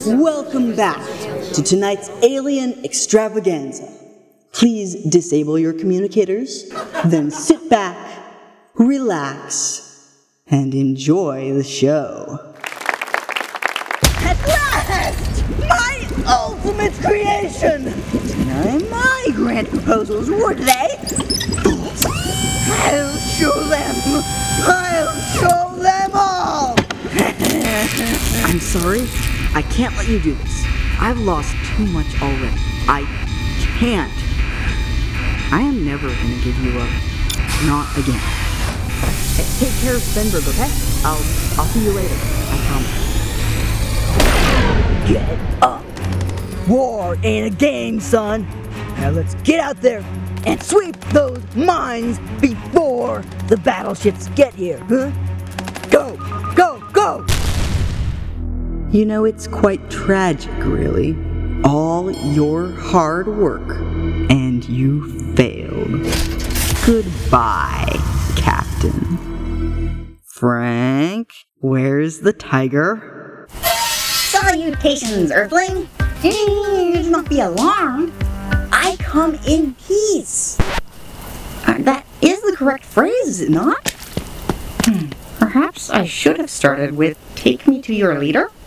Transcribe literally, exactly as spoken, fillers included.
Welcome back to tonight's Alien Extravaganza. Please disable your communicators, then sit back, relax, and enjoy the show. At last! My ultimate creation! Now, my grand proposals, were they? I'll show them! I'll show them all! I'm sorry, I can't let you do this. I've lost too much already. I can't. I am never gonna give you up. Not again. Hey, take care of Svenberg, okay? I'll I'll see you later. I promise. Get up! War ain't a game, son! Now let's get out there and sweep those mines before the battleships get here, huh? Go! Go! Go! You know, it's quite tragic, really. All your hard work, and you failed. Goodbye, Captain. Frank, where's the tiger? Salutations, Earthling! Do not be alarmed. I come in peace. Uh, that is the correct phrase, is it not? Hmm. Perhaps I should have started with, take me to your leader?